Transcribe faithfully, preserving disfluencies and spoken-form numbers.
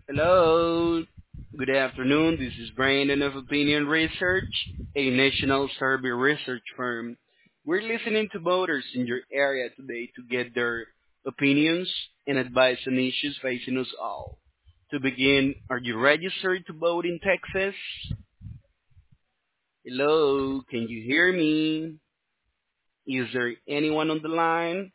Hello. Good afternoon. This is Brandon of Opinion Research, a national survey research firm. We're listening to voters in your area today to get their opinions and advice on issues facing us all. To begin, are you registered to vote in Texas? Hello, can you hear me? Is there anyone on the line?